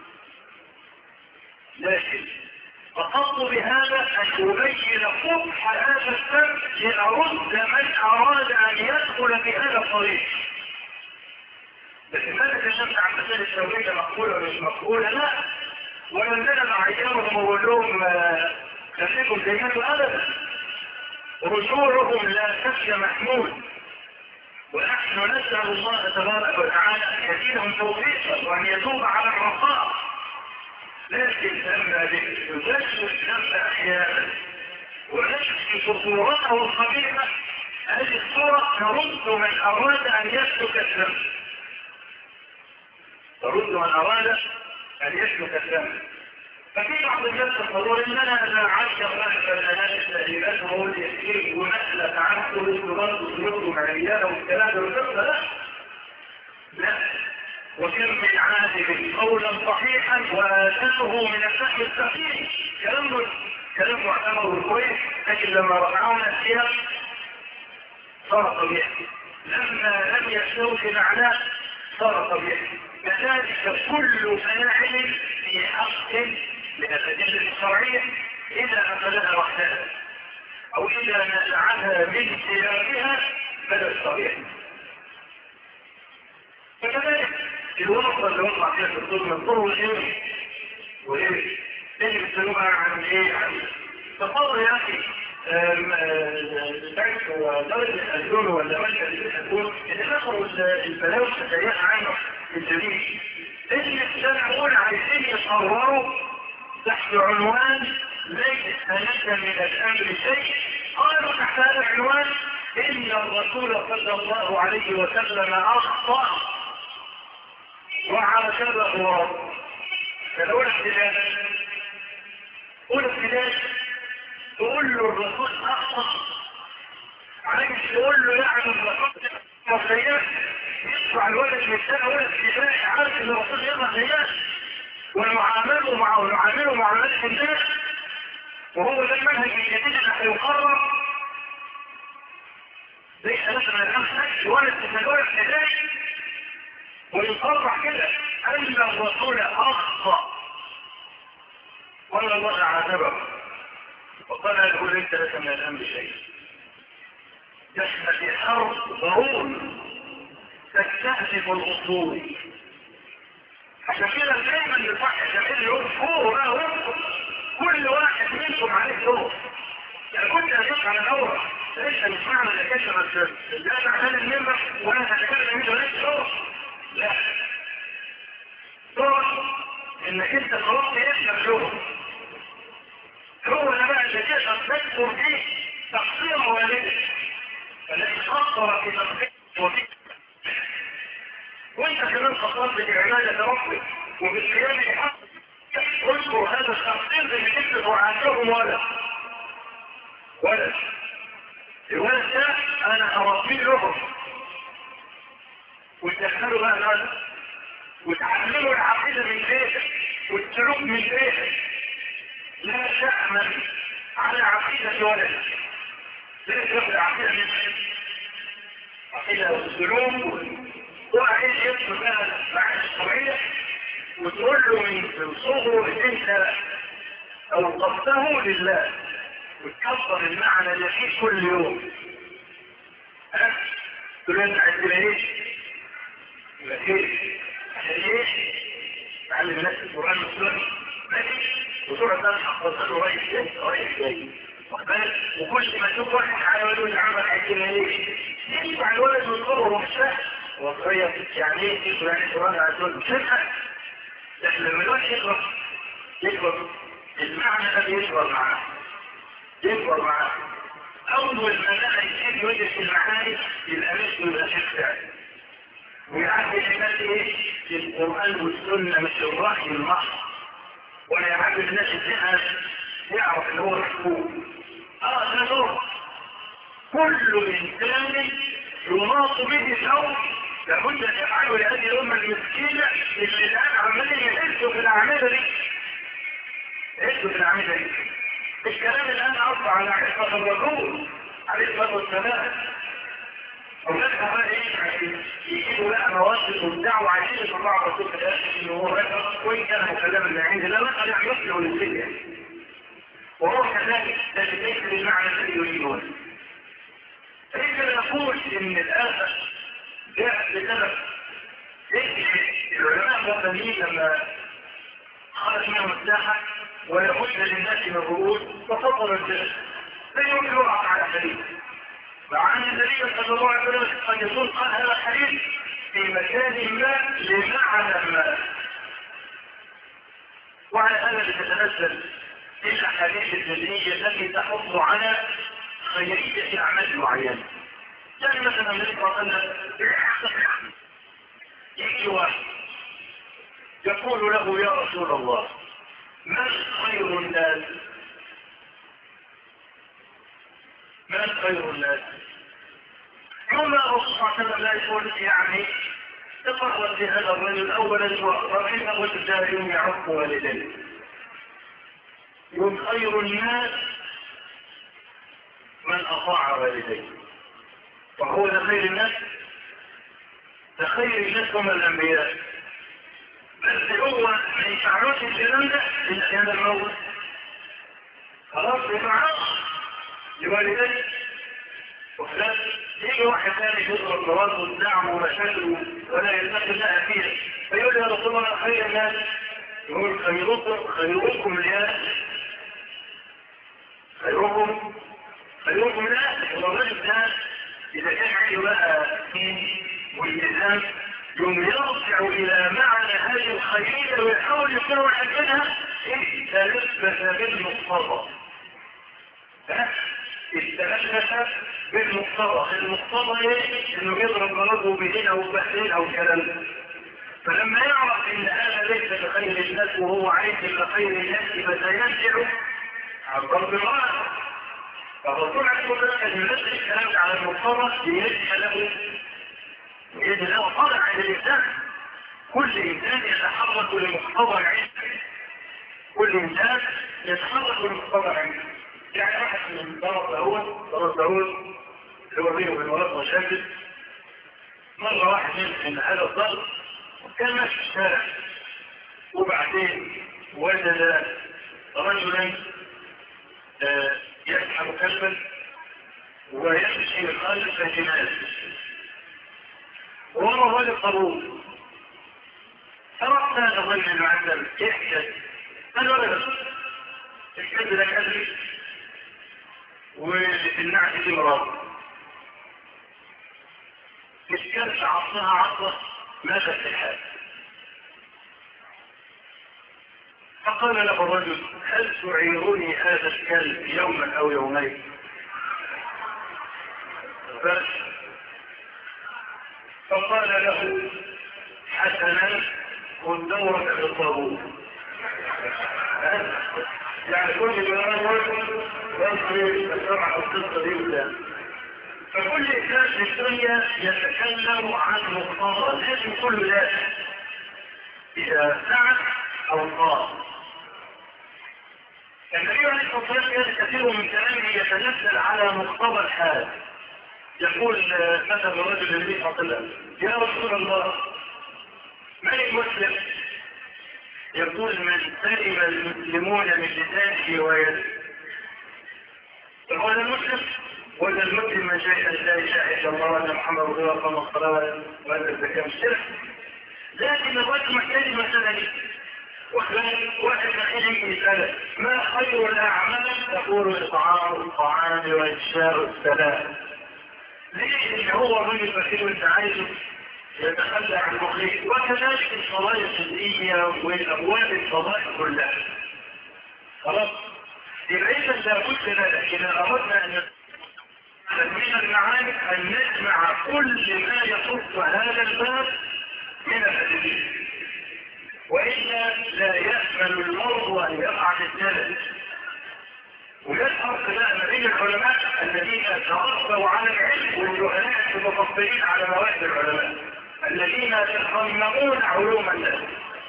لكن فقصد بهذا أن يبين قبح هذا الذنب ليرد من أراد أن يدخل في هذا الطريق. لكن ماذا تشمت عن مسألة التوحيد مقبولة ومش مقبولة؟ لا، ولندنا معيرهم وقول لهم خليكم تيمانوا أبدا، رجوعهم لا شك محمود، ونحن نسأل الله تبارك وتعالى أن يزيدهم توفيقا وأن يتوب على الرخاء. لكن لما يزكوا الذنب أحيانا ونشفي خطورته الخبيثة، هذه الصورة ترد من أراد أن يسلك الذنب، ترد من أراد أن يسلك الذنب. ففي بعض الناس تقول إننا لا عشر فالأنات التأليلات وهو اليسير ونسلك عنه الصراط والسلوك والعيادة والكلام والقصة. لا، وكم من عالم قولا صحيحا وآتاه من الفهم الصحيح، كلام معتبر كويس، لكن لما رفعونا السياق صار طبيعي، لما لم يستوفي معناه صار طبيعي. كذلك كل فاعل في حق من الأدلة الشرعية إذا أخذها وحدها أو إذا نزعها من سياقها بدا طبيعي. فكذلك الوقت اللي وقع فيها في الطب من طول ايه وايه اللي بيسألوها عن ايه؟ عن تصور يا اخي البنك ودرجة الدول ولا ملكة الدول اللي نخرج البلاوي السيئة عنه الجديد اللي السنعون عايزين يصوروا تحت عنوان ليس لك من الامر شيء. قالوا تحت هذا العنوان ان الرسول صلى الله عليه وسلم اخطأ وعلى كذا غراب. فالأولى احتلال تقول له الرسول أخطأ، عايز تقول له يعني الرسول مصريات يدفع الولد من السنة ولد ابتدائي عارف ان الرسول يضع زيات ونعامله مع الناس الناس، وهو ده المنهج الجديد اللي هيقرر زي ثلاثة من الأمس ولد من الولد ابتدائي ويصرح كده أن الرسول أخطأ ولا الله عذبه وقال يقول انت لك من الأمر شيء. احنا في حرب ضروري تستهدف الأصول، عشان كده دايما الصح الجميل يقول فوق بقى وفق كل واحد منكم عليه دور. يعني كنت أشوف على دورة ليس مش معنى انك انت لا تعمل المنبر ولا تتكلم منه ليس دور، لا دور انك انت خلاص يسلم دور هو اللي بقى اللي تقدر تذكر فيه تقصير والدك فالذي خطر في تقصير وفيه وانت كمان خطرت بعبادة ربك وبالقيام بحق اذكر هذا التقصير اللي انت وعدتهم ولد الولد ده انا اربيه لهم وتدخلوا بقى الأرض وتعلموا العقيدة من بيتك والسلوك من بيتك. لا تأمن على عقيدة ولدك، لا تأخذ عقيدة من بيتك، عقيدة والسلوك وعايز يدخل بقى المعاني الشرعية وتقول له من صغره ان انت اوقفته لله وتكبر المعنى اللي فيه كل يوم. تقول له انت عندنا ايه؟ يبقى ايه؟ عشان ايه؟ تعلم الناس القرآن والسنة ماشي وسورة ده حفظها له رايح جاي رايح جاي وكل ما تشوف واحد حيوان العمل عندنا ايه؟ يسمع الولد ويقرر ومشاه وصغير يعني ايه تقول يعني القرآن عزوز مشاه. لكن لما الواحد يكبر المعنى ده يكبر معاه أول ما لا يحب يدرس المعاني يبقى مثله شيخ فعلا ويعرف الناس ايه في القرآن والسنة مش الرأي المحض ولا يعرف الناس الذهن يعرف ان هو محكوم. ده نور كل انسان يناط به شوق لابد ان يفعله لهذه الامه المسكينه اللي الان عمالين يهزوا في الاعمده دي. الكلام الان اصبح على عصمه الرسول عليه الصلاه والسلام. هناك بقى ايه يجيبوا بقى مواد والدعوه عايزين يطلعوا الرسول في الاخر ان هو رجل وان كان مكلما من عند الله لا يعني يصلح للدنيا وهو كذلك ليس بالمعنى الذي يريدونه. فإذا نقول إن الآن جاء بسبب العلماء المؤمنين لما خرج منهم الساحة ولا بد للناس من الرؤوس ففضل الجلس لا يمكن وقع على الحديث مع أن النبي صلى الله عليه وسلم قد يكون قال هذا الحديث في مكان ما لمعنى ما. وعلى هذا تتنزل الأحاديث الدينية التي تحض على خيرية أعمال معينة. يعني مثلا النبي صلى الله عليه وسلم يجي واحد يقول له يا رسول الله من خير الناس؟ من خير الناس؟ يوم الرسول صلى الله عليه وسلم لا يقول يعني تفرد في هذا الرجل اولا ورحمه وتجاهل يعق والديه. يوم خير الناس من اطاع والديه وهو ده خير الناس. ده خير الناس هم الانبياء بس هو ما يفعلوش الكلام ده الا في هذا الموت خلاص يفعل لوالديه وخلاص يجي واحد ثاني يضرب مرات والدعم ومشاكل ولا يتقي الله فيها فيقول يا رسول الله خير الناس يقول خيركم لله خيركم لله. والرجل ده اذا كان عنده بقى دين والالتزام يوم يرجع الى معنى هذه الخيريه ويحاول يكون عندها تلبس بالمقتضى. استلبس بالمقتضى. المقتضى ايه؟ انه يضرب مرضه بهين او بحرين او كلام. فلما يعرف ان هذا ليس لخير الناس وهو عايز لخير الناس فسيرجع عن ضرب الراس. فالرسول عليه الصلاه والسلام ينزل الكلام على المقتضى ليجد له طبع عند الانسان. كل انسان يتحرك لمقتضى العلم. كل انسان يتحرك لمقتضى العلم. يعني واحد من ضرب داود اللي هو بينه وبين ولد مشاكل. مرة واحد من هذا الضرب كان ماشي في الشارع وبعدين وجد رجلا يسحب كلبا ويمشي من خلف الجمال وهو الرجل قبول. فرحت هذا الرجل المعلم يحدث الولد الكلب ده كلبي والنعش دي مرض الكلب عصها عصة ماذا الحال؟ فقال له الرجل هل تعيرني هذا الكلب يوما او يومين؟ فقال له حسنا خذ دورك في الطابور. يعني كل ما يقول يصري الشرع القصه دي قدام فكل إنسان في الدنيا يتكلم عن مقتضى لازم كل ذلك إذا سعى أو قال. النبي عليه الصلاة والسلام كان كثير من كلامه يتنزل على مقتضى الحال. يقول مثلا الرجل النبي صلى الله عليه وسلم: يا رسول الله من المسلم؟ يقول: من سلم المسلمون من لسانه ويده. فهو المسلم ولا المسلم من شيء لا اله الا الله وان محمد رسول الله صلى الله عليه وسلم وان الزكاه مش شرك. لكن الرجل محتاج مساله دي. واحد محتاج مساله: ما خير الاعمال؟ يقول: اطعام الطعام وافشاء السلام. ليه؟ ان هو الرجل بخيل وانت عايزه يتخلى عن المخيط. وكذلك القضايا الجزئيه والابواب القضايا كلها. خلاص؟ يبقى اذا لابد لنا اذا اردنا ان من المعاني ان نجمع كل ما يخص هذا الباب من الادله، والا لا يامن المرء ان يقع في الزلل. ويظهر بقى ما بين العلماء الذين تربوا على العلم والجهلاء المتطفلين على مواد العلماء الذين يتخممون علوم الناس.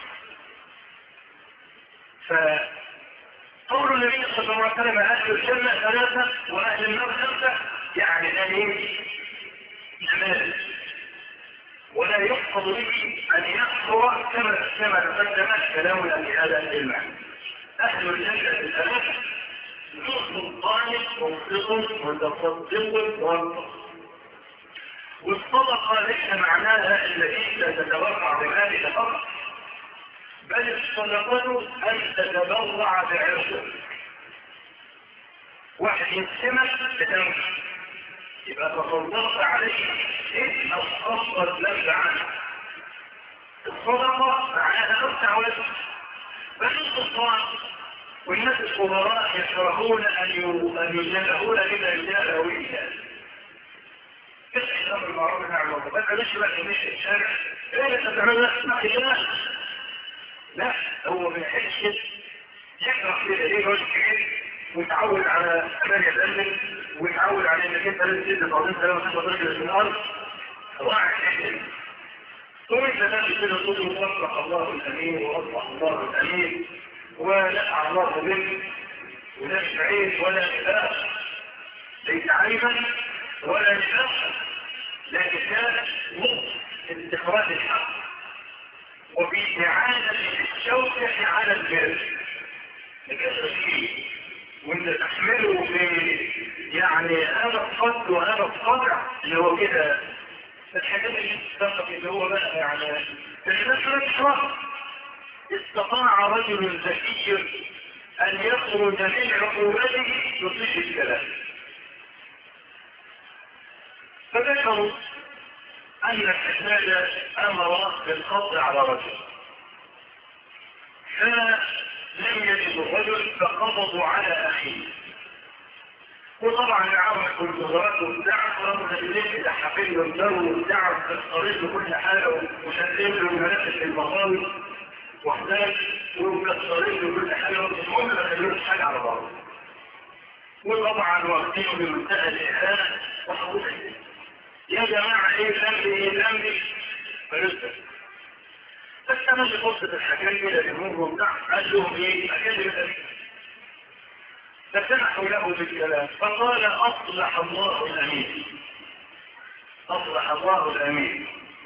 فقول النبي صلى الله عليه وسلم: اهل الجنه ثلاثه واهل النار خمسه، يعني لا يمشي جمال ولا يقصد به ان يكثر كما تقدم كلامنا في هذا المعنى. اهل الجنه ثلاثه: سلطان مصدق متصدق وانتصر. والصدقه ليس معناها التي لا تتوقع بمالك فقط، بل الصدقه ان تتبرع بعرضك. واحد يسمك بتنفس يبقى تصدقت عليه إذ أصدقت لك عنه. الصدقة معناها أوسع واسع. بل السلطان والناس الخبراء يشرحون أن يجلهون لما جاءه إياه. تسعي الأمر المعروف عن المنكر. بس مش بقى مش الشارع إيه تتعمل اسمك الله؟ لا، هو ما يحسش يقرأ كده إيه وجه كده ويتعود على أمان يتأمن ويتعود على انك انت لازم تدي تعظيم سلامة تبقى ترجل في الارض واحد حاجة. ثم انت تأتي كده تقول: واصلح الله الامين واصلح الله الامين ونفع الله بك، ولا مش عيب ولا نفاق، ليس عيبا ولا نفاق، لكن كان استخراج الحق وفي إعادة الشوكة على البر. الأساسيين وانت تحمله يعني هذا الصد وهذا الصدع اللي هو كده الحاجات اللي تستنقف اللي هو بقى يعني الناس رحمة. استطاع رجل ذكي ان يخرج من عقوبته يصيح الكلام. فذكروا ان الحجاج امر بالقبض على رجل لم يجد الرجل فقبضوا على اخيه. وطبعا العرب والجزرات والدعم رغم الليل اذا حفل له الدور والدعم تختارين له كل حاجه وشدين له المنافس المغاوي واحداث ومكسرين له كل حاجه والمهم ما خلوش حاجه على بعض. وطبعا واخدينه بمنتهى الاهانه وحقوقه. يا جماعه ايه ذنبي ايه ذنبي؟ فلسه بس انا اللي فرصة الحكاية كده الامور بتاع قال لهم ايه؟ اكلم الامين. فسمحوا له بالكلام فقال: اصلح الله الامين. اصلح الله الامين.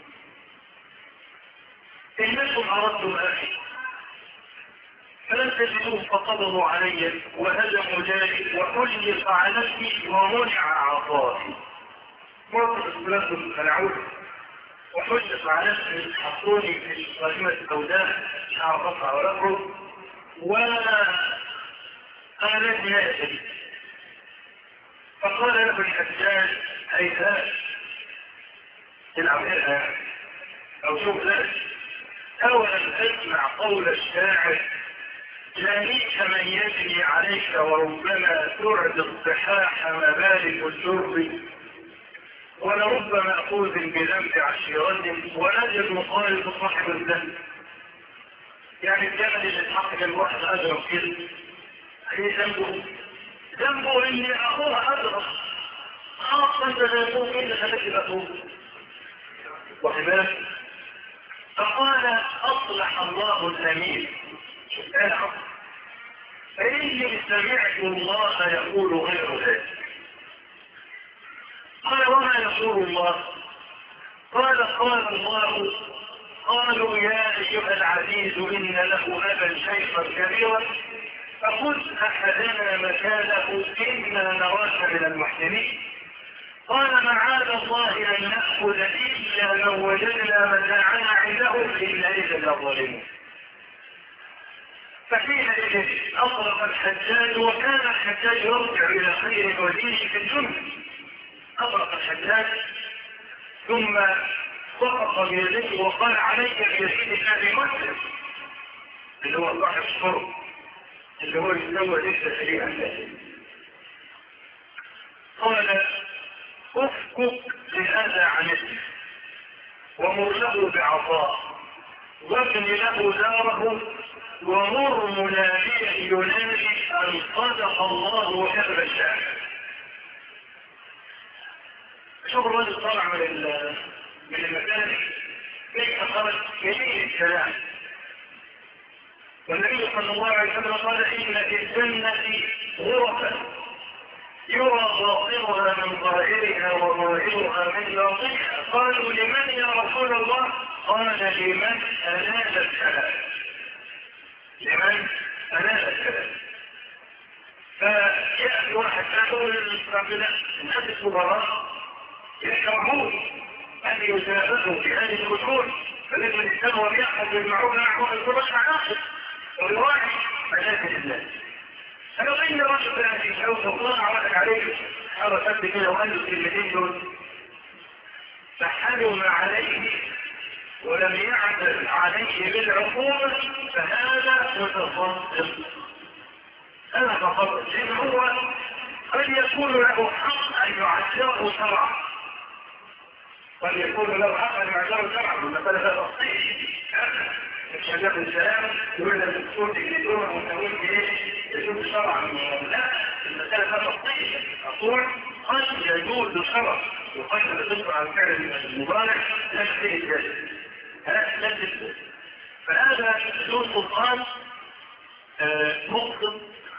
انكم اردتم اخي فلم تجدوه فقبضوا علي وهزموا ذلك وحلق عنتي ومنع عطائي. موقف الثلاثة منعوه وحجت على نفسي حطوني في قائمة السوداء شعر قطع ورقه وقالت ناسي. فقال له الحجاج: هيهات تلعبها او شوف لك اولم تسمع قول الشاعر: جانيك من يجري عليك وربما تعد الصحاح مبارك الجرب ولرب مأخوذ بذنب عشيرة ونجد مخالف صاحب الذنب. يعني الجبل اللي اتحقق الواحد أجرب كده ايه ذنبه؟ ذنبه ان اخوه أجرب انت لا يكون الا خليك بقول وحباب. فقال اصلح الله الامين. فاني سمعت الله يقول غير ذلك. قال وما يقول الله؟ قال الله قالوا يا ايها العزيز ان له ابا شيخا كبيرا فخذ احدنا مكانه انا نراك من المحسنين. قال معاذ الله ان ناخذ الا من وجدنا متاعنا عنده الا اذا لظالمون. فحينئذ اطرق الحجاج، وكان الحجاج يرجع الى خير الوليه في الجنه. اطرق الحجاج ثم صفق بيده وقال عليك بيزيد ابي مسلم اللي هو صاحب الشرب اللي هو يسوى ليس سريعا. قال افكك بهذا عن اسمه ومر له بعطاء وابن له داره ومر مناديا ينادي ان صدق الله وكذب الشاعر. شوف الرجل طالع من المكان كيف خرج جميل الكلام. والنبي صلى الله عليه وسلم قال ان في الجنه غرفا يرى باطنها من ظاهرها وظاهرها من باطنها. قالوا لمن يا رسول الله؟ قال لمن انال الكلام. لمن انال الكلام. فيأتي واحد يقول ربنا الناس الكبراء يشرعون أن يجابهوا في هذه الأصول، فلازم الإنسان هو يأخذ بالمعروف نحو الكبر عناصر ويراعي مشاكل الناس. فلو إن رجل ذاتي أو تطلع واحد عليه حركات كده وقال له الكلمتين دول فحلم عليه ولم يعدل عليه بالعقوبة فهذا متصدق. هذا تفضل لأن هو قد يكون له حق أن يعذره شرعا، قد يكون له حق أن يعذره شرعا مثلا هذا الصيف الشجاع السلام يقول لك الدكتور تجدونه وتقول ايه يجوز شرعا. لا، المسألة هذا الصيف أقول قد يجوز شرعا وقد يتصل عن فعل المضارع لا شيء ذلك. لا تجوز. فهذا ذو سلطان مقصد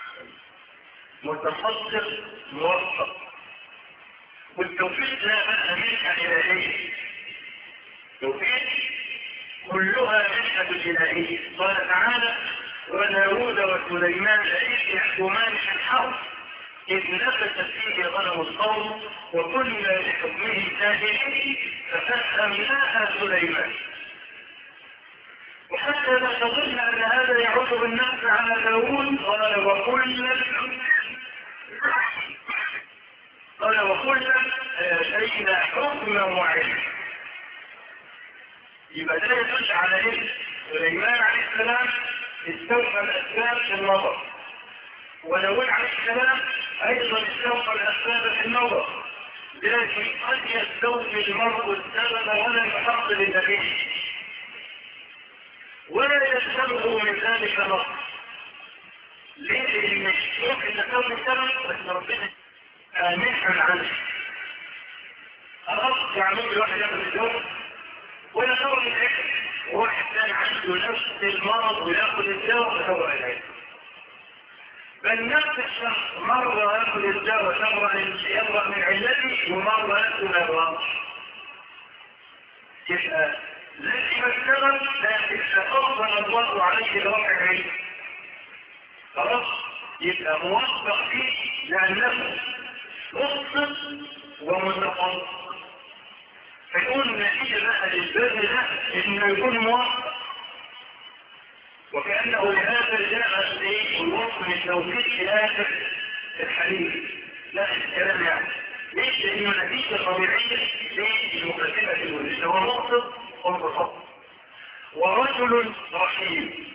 متصدق موفق. والتوفيق لا بأس منها إلهية. توفيق كلها منحة إلهية. قال تعالى وداود وسليمان إذ يحكمان في الحرب إذ نفست فيه غنم القوم وكنا لحكمه ساجدين ففهمناها سليمان. وحتى لا تظن أن هذا يعود بالنفع على داود قال وكلا آتينا حكما وعلما. يبقى ده يدل على ايه؟ سليمان عليه السلام استوفى الاسباب في النظر، وداود عليه السلام ايضا استوفى الاسباب في النظر، لكن قد يستوفي المرء السبب ولا يحصل النتيجه ولا يستلزم من ذلك نص. ليه؟ لان ممكن تكون السبب بس ربنا منحا عنه. خلاص يعني ممكن الواحد ياخد الدور ولا دور من الاكل، واحد ثاني عنده نفس المرض وياخد الدواء وهو علاج. بل نفس الشخص مره ياخد الدواء يبرأ من علته ومره ياخد الامراض. يبقى لازم السبب لكن تفضل الله عليه الوقع عليه. خلاص يبقى موفق فيه لانه مخطط ومتقصد. فيقول النتيجة بقى للبر ده انه يكون موفق، وكأنه لهذا جاء الوصف من توفيق في آخر الحديث. لا الكلام يعني ليش؟ لأنه نتيجة طبيعية للمقدمة الأولى هو مقصد ومتصدق. ورجل رحيم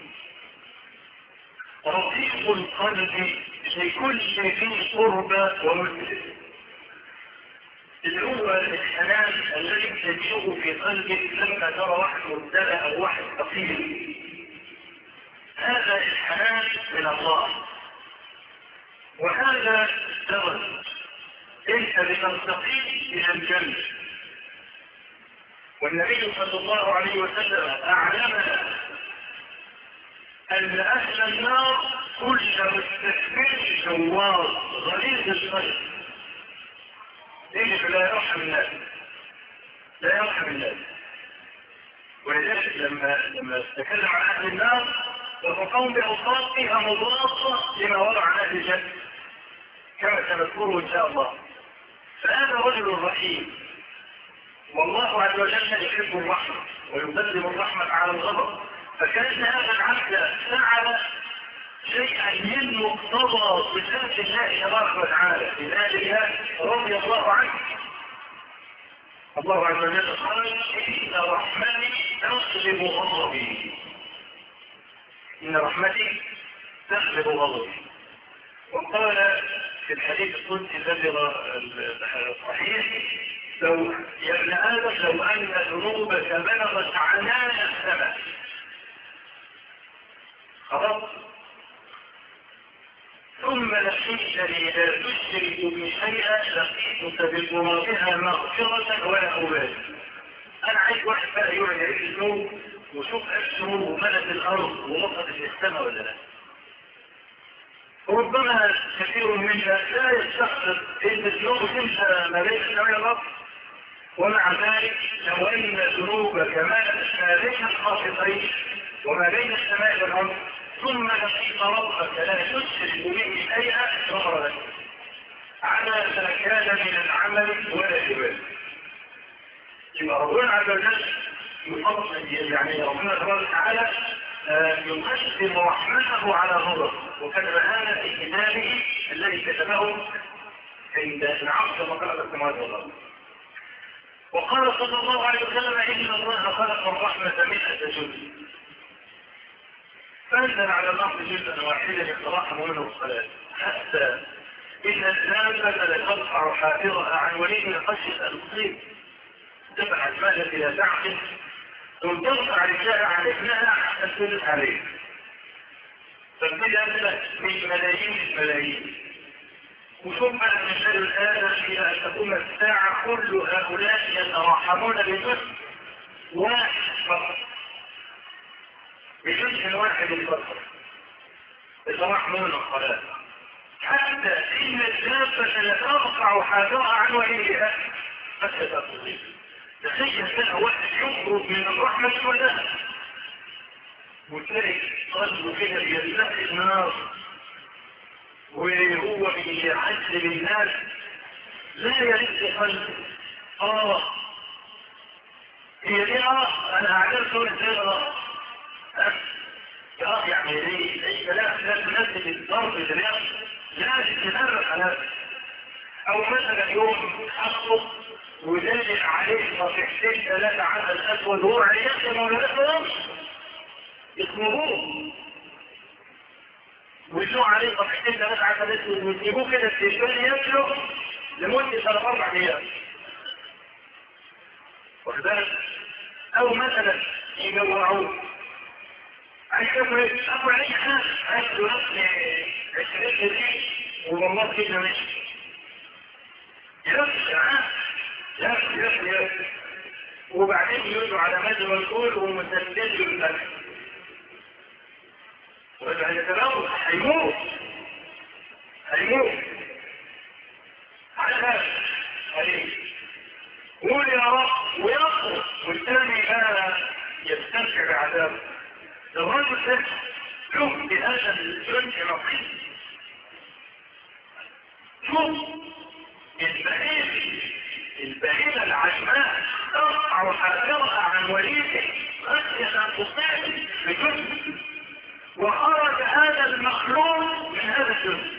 رقيق القلب لكل ذي قربى ومسلم، اللي هو الحنان الذي تجده في قلبك لما ترى واحد مبتلى او واحد فقير. هذا الحنان من الله، وهذا الدرس انت بترتقي الى الجنة. والنبي صلى الله عليه وسلم اعلمنا ان اهل النار كل مستكبر جوار غليظ القلب، اللي لا يرحم الناس، لا يرحم الناس. ولذلك لما تكلم عن اهل النار وتقوم باوصاف فيها مضاده لما وضع عن اهل الجنه كما سنذكره ان شاء الله. فهذا رجل رحيم، والله عز وجل يحب الرحمه ويقدم الرحمه على الغضب، فكان هذا العبد فعل شيئا من مقتضى صفات الله تبارك وتعالى، لذلك رضي الله عنه. الله عز وجل قال: إن رحمتي تغلب غضبي، إن رحمتي تغلب غضبي. وقال في الحديث القدسي الذي الصحيح: لو يا ابن آدم لو أن ذنوبك بلغت عنان السماء، خلاص، ثم لقيتني لا تشرك بي شيئا لقيتك بقرابها مغفرة ولا أبالي. أنا عايز واحد بقى يقعد يعيش الذنوب وشوف الذنوب وملت الأرض ونقطت في السماء ولا لا. ربما كثير منا لا يستحضر ان الذنوب تنسى ما بين السماء والارض، ومع ذلك لو ان ذنوبك مالت ما بين الخافقين وما بين السماء والارض ثم لقيت ربك لا تشرك به شيئا غفر لك على ما كان من العمل ولا جبال. يبقى ربنا عز وجل يعني ربنا تبارك وتعالى يقدم رحمته على غضب، وكتب هذا في كتابه الذي كتبه عند العرش وقرأ السماوات والارض. وقال صلى الله عليه وسلم: ان الله خلق الرحمه 100 جزء، فانزل على الارض جزءا واحدا يترحم منه الصلاه، حتى ان الدابه لترفع حافرها عن وليد خشيه ان تصيب، دفع المال الى تعقل ثم ترفع رجلها عن ابنها حتى تسلط عليه. فابتدأ من ملايين الملايين. وثم المثال الآن إلى أن تقوم الساعة كل هؤلاء يتراحمون بجزء واحد فقط، بجزء واحد فقط يتراحمون الصلاة، حتى إن الدابة لترفع حافرها عن وليها حتى تصيب. تخيل سنة واحد يخرج من الرحمة كلها وتلاقي قلبه كده بيلتقي النار وهو بيعذب الناس، لا يلتقي قلبه. هي دي انا اعلمت ازاي يعني زي كلام لا تنزل الضرب بالرياض، لا تتنرف على هذا. او مثلا يوم حقه ودلق عليه صفحتين 3 على الاسود وهو عياته مولانا يطلبوه ويجوا عليه صفحتين 3 على الاسود ويجيبوه كده التلفزيون ياكله لمده 3-4 ايام. واخد بالك؟ او مثلا يجوعوه عايز اكل اي حاجه، عايز يوصل 20 جنيه والله كده ماشي يرسل وبعدين يجوا على مدى الكل ومسدد له الاكل ويبقى يتناول هيموت على هذا عليه. قول يا رب ويخرج والثاني لا يستمتع بعذابه. الرجل ده له بهذا الجنس نصيب. شوف البهيمة العجماء ترفع حافرها عن وليده خشية أن تصيب بجزء، وخرج هذا المخلوق من هذا الجزء.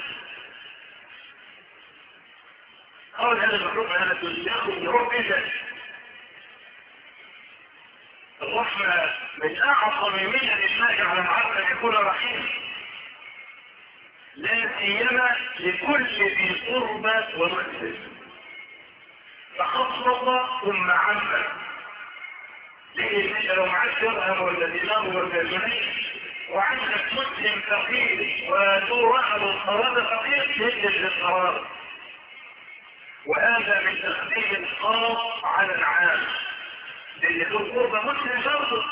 خرج هذا المخلوق من هذا الجزء ياخذ يروح إذا الرحمة من أعظم من الإشماء على العبد أن يكون رحيم، لا سيما لكل ذي قربى ومحسن، فخصص ثم عمل. ليه لو معك درهم ولا دينار ولا جنيه وعندك مسلم فقير وذو رحم القرار فقير تجد للقرار، وهذا من تقديم الخاص على العام، لأن ذو القربى مسلم برضه،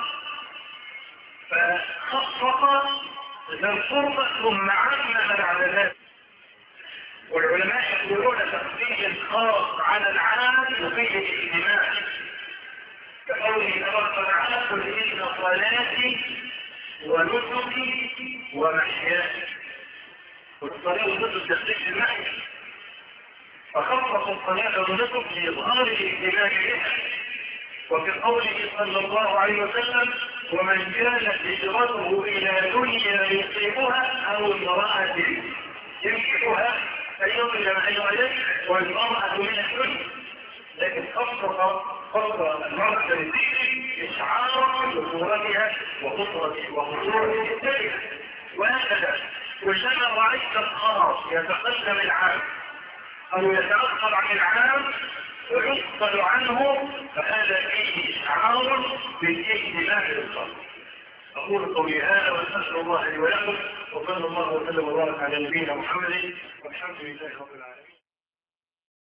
فخصص ذو القربى ثم عمم على ذلك. والعلماء يقولون تقديم الخاص على العام يفيد الاجتماع، كقوله تبارك وتعالى قل إن صلاتي ونسكي ومحياي، والصلاة والنسك تخصيص المحيا، فخصص الصلاة والنسك لإظهار الاهتمام بها. وفي قوله صلى الله عليه وسلم ومن كانت هجرته إلى دنيا يصيبها أو امرأة ينكحها فيصل ما هجر إليه والمرأة من الدنيا، لكن خصص المرأة للدين إشعارا بصورتها وخصوصها التالية. وهكذا كلما رأيت الخاص يتقدم العام أو يتأخر عن العام ويفصل عنه فهذا فيه إشعار بالاهتمام بالخاص. أقول قولي هذا وأستغفر الله لي ولكم، وصلى الله وسلم وبارك على نبينا محمد والحمد لله رب العالمين.